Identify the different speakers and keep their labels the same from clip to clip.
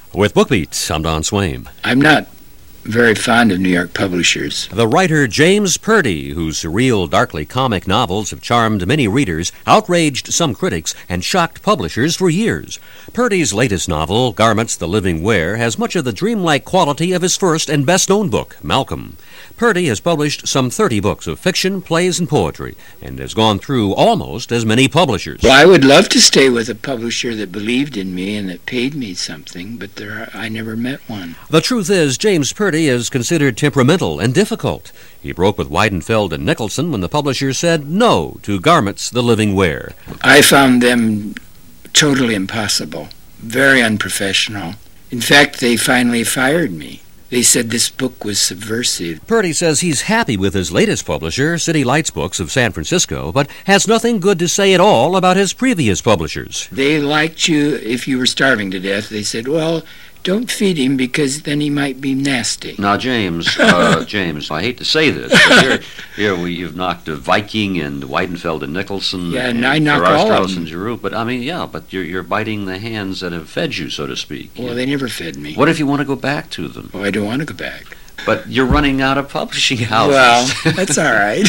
Speaker 1: With BookBeat, I'm Don Swaim.
Speaker 2: I'm not very fond of New York publishers.
Speaker 1: The writer James Purdy, whose surreal, darkly comic novels have charmed many readers, outraged some critics, and shocked publishers for years. Purdy's latest novel, Garments the Living Wear, has much of the dreamlike quality of his first and best-known book, Malcolm. Purdy has published some 30 books of fiction, plays, and poetry, and has gone through almost as many publishers.
Speaker 2: Well, I would love to stay with a publisher that believed in me and that paid me something, but I never met one.
Speaker 1: The truth is, James Purdy is considered temperamental and difficult. He broke with Weidenfeld and Nicholson when the publishers said no to Garments the Living Wear.
Speaker 2: I found them totally impossible, very unprofessional. In fact, they finally fired me. They said this book was subversive.
Speaker 1: Purdy says he's happy with his latest publisher, City Lights Books of San Francisco, but has nothing good to say at all about his previous publishers.
Speaker 2: They liked you if you were starving to death. They said, well, don't feed him because then he might be nasty.
Speaker 3: Now, James, James, I hate to say this, but you've knocked Viking and Weidenfeld and Nicholson.
Speaker 2: Yeah, and I knock all of them.
Speaker 3: And Giroux, but I mean, yeah, but you're biting the hands that have fed you, so to speak.
Speaker 2: Well, they never fed me.
Speaker 3: What if you want to go back to them?
Speaker 2: Oh, I don't want to go back.
Speaker 3: But you're running out of publishing houses.
Speaker 2: Well, that's all right.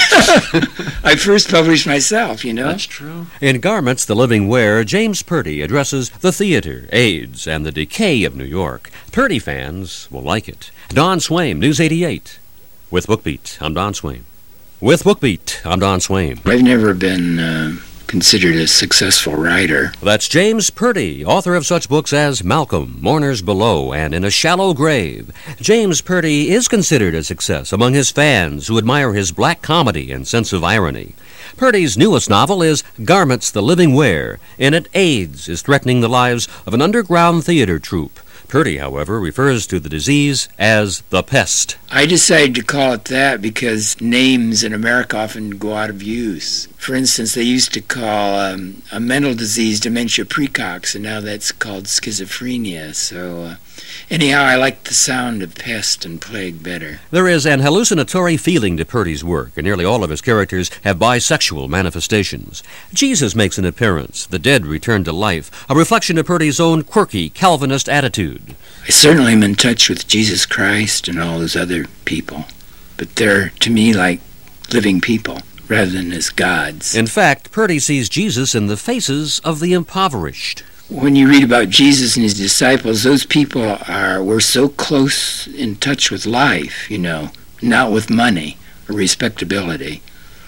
Speaker 2: I first published myself, you know.
Speaker 3: That's true.
Speaker 1: In Garments the Living Wear, James Purdy addresses the theater, AIDS, and the decay of New York. Purdy fans will like it. Don Swaim, News 88. With BookBeat, I'm Don Swaim. With BookBeat, I'm Don Swaim.
Speaker 2: I've never been considered a successful writer.
Speaker 1: That's James Purdy, author of such books as Malcolm, Mourners Below, and In a Shallow Grave. James Purdy is considered a success among his fans who admire his black comedy and sense of irony. Purdy's newest novel is Garments the Living Wear. In it, AIDS is threatening the lives of an underground theater troupe. Purdy, however, refers to the disease as the pest.
Speaker 2: I decided to call it that because names in America often go out of use. For instance, they used to call a mental disease dementia praecox, and now that's called schizophrenia. So anyhow, I like the sound of pest and plague better.
Speaker 1: There is an hallucinatory feeling to Purdy's work, and nearly all of his characters have bisexual manifestations. Jesus makes an appearance, the dead return to life, a reflection of Purdy's own quirky Calvinist attitude.
Speaker 2: I certainly am in touch with Jesus Christ and all those other people, but they're, to me, like living people rather than as gods.
Speaker 1: In fact, Purdy sees Jesus in the faces of the impoverished.
Speaker 2: When you read about Jesus and his disciples, those people were so close in touch with life, you know, not with money or respectability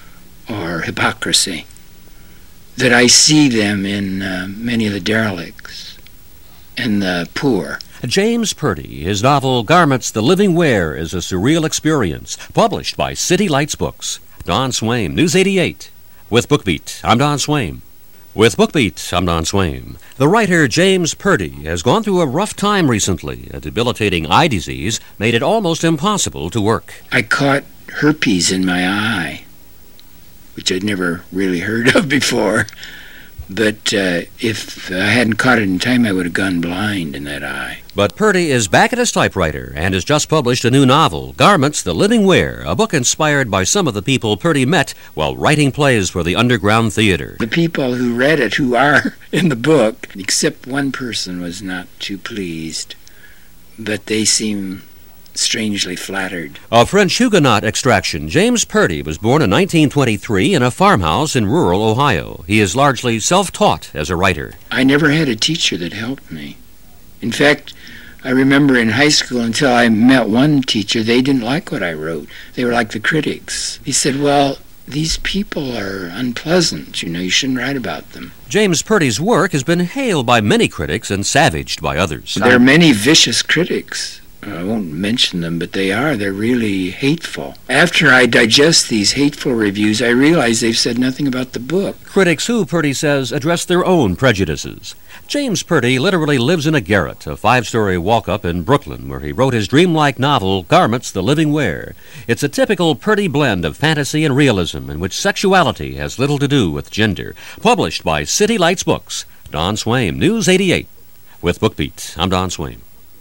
Speaker 2: or hypocrisy, that I see them in many of the derelicts and the poor.
Speaker 1: James Purdy, his novel Garments the Living Wear is a surreal experience, published by City Lights Books. Don Swaim, News 88. With BookBeat, I'm Don Swaim. With BookBeat, I'm Don Swaim. The writer James Purdy has gone through a rough time recently. A debilitating eye disease made it almost impossible to work.
Speaker 2: I caught herpes in my eye, which I'd never really heard of before. But if I hadn't caught it in time, I would have gone blind in that eye.
Speaker 1: But Purdy is back at his typewriter and has just published a new novel, Garments the Living Wear, a book inspired by some of the people Purdy met while writing plays for the underground theater.
Speaker 2: The people who read it, who are in the book, except one person was not too pleased, but they seem strangely flattered.
Speaker 1: Of French Huguenot extraction, James Purdy was born in 1923 in a farmhouse in rural Ohio. He is largely self-taught as a writer.
Speaker 2: I never had a teacher that helped me. In fact, I remember in high school until I met one teacher, they didn't like what I wrote. They were like the critics. He said, well, these people are unpleasant, you know, you shouldn't write about them.
Speaker 1: James Purdy's work has been hailed by many critics and savaged by others.
Speaker 2: There are many vicious critics. I won't mention them, but they're really hateful. After I digest these hateful reviews, I realize they've said nothing about the book.
Speaker 1: Critics who, Purdy says, address their own prejudices. James Purdy literally lives in a garret, a 5-story walk-up in Brooklyn, where he wrote his dreamlike novel, Garments the Living Wear. It's a typical Purdy blend of fantasy and realism, in which sexuality has little to do with gender. Published by City Lights Books. Don Swaim, News 88. With BookBeat, I'm Don Swaim.